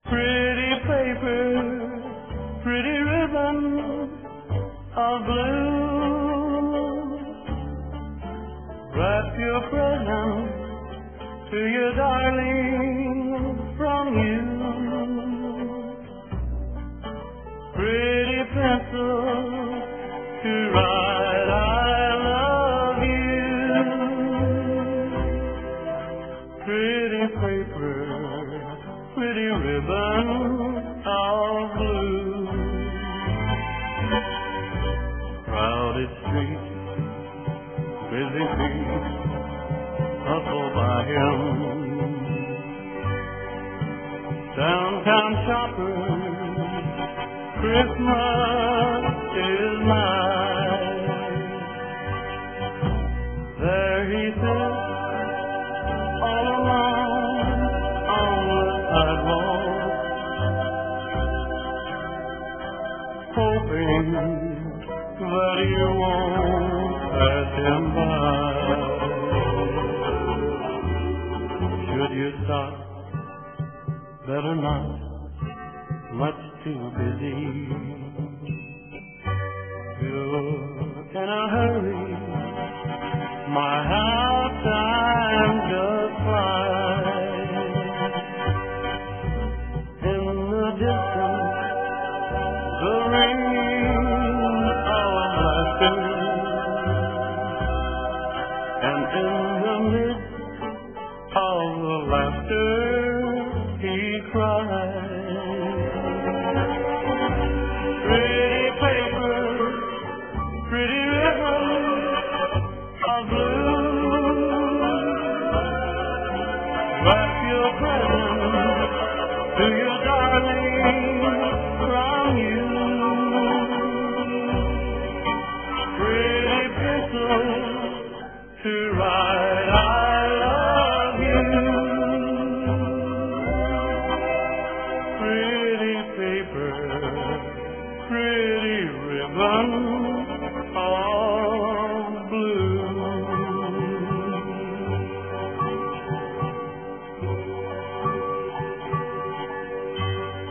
Pretty paper, pretty ribbon of blue. Wrap your present to your darling from you. Pretty pencil to write I love you. Pretty paper, pretty ribbon of blue. Crowded streets, busy feet, hustle by him. Downtown shoppers, Christmas is mine. There he sits, all alone on the sidewalk, hoping that you won't pass him by. Should you stop? Better not, much too busy. You're in a hurry, my half time just flies. In the distance, the ring of laughter, and in the midst of the laughter he cries. Pretty paper, pretty ribbon of blue. Wrap your present to your darling from you. Pretty pencil to write I love you. Pretty paper, pretty ribbon